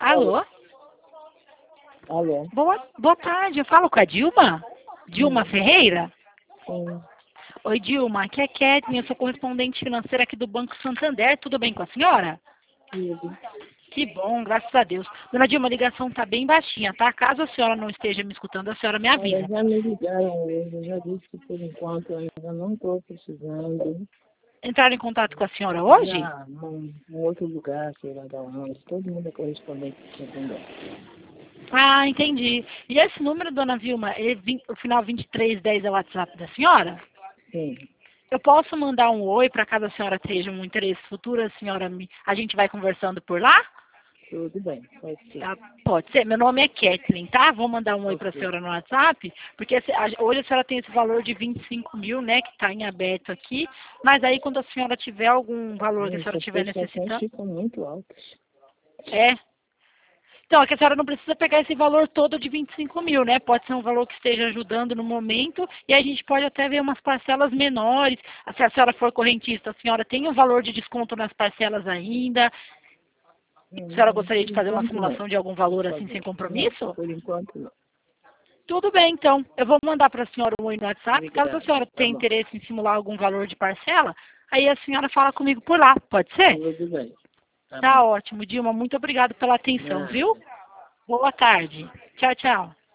Alô? Alô? Boa tarde, eu falo com a Dilma? Dilma Ferreira? Sim, Oi, Dilma, aqui é Kathleen, eu sou correspondente financeira aqui do Banco Santander, tudo bem com a senhora? tudo. Que bom, graças a Deus. Dona Dilma, a ligação tá bem baixinha, tá? Caso a senhora não esteja me escutando, a senhora me Olha, avisa. já me ligaram hoje, eu já disse que por enquanto eu ainda não estou precisando. Entraram em contato com a senhora hoje? Já num outro lugar, sei lá da onde, todo mundo é correspondente do Santander. Ah, entendi. E esse número, dona Vilma, o final 2310 é o WhatsApp da senhora? Sim, Eu posso mandar um oi para caso a senhora tenha um interesse futuro, a gente vai conversando por lá? tudo bem, pode ser. Tá, pode ser. Meu nome é Kathleen, tá? Vou mandar um oi para a Ok, senhora no WhatsApp, porque hoje a senhora tem esse valor de 25 mil, né, que está em aberto aqui, mas aí quando a senhora tiver algum valor que a senhora essas estiver prestações necessitando, ficam muito altas. é. Então, é que a senhora não precisa pegar esse valor todo de 25 mil, né? Pode ser um valor que esteja ajudando no momento e a gente pode até ver umas parcelas menores. Se a senhora for correntista, a senhora tem um valor de desconto nas parcelas ainda. A senhora gostaria Por de fazer uma enquanto não, simulação de algum por valor assim sem favor. Não, compromisso? por enquanto não. Tudo bem, então. Eu vou mandar para a senhora um oi no WhatsApp. Caso a Obrigado, senhora tá tenha bom. interesse em simular algum valor de parcela, aí a senhora fala comigo por lá. Pode ser? Tudo bem, tá Tá bom. ótimo, Dilma. Muito obrigada pela atenção, Nada. viu? Boa tarde. Tchau, tchau.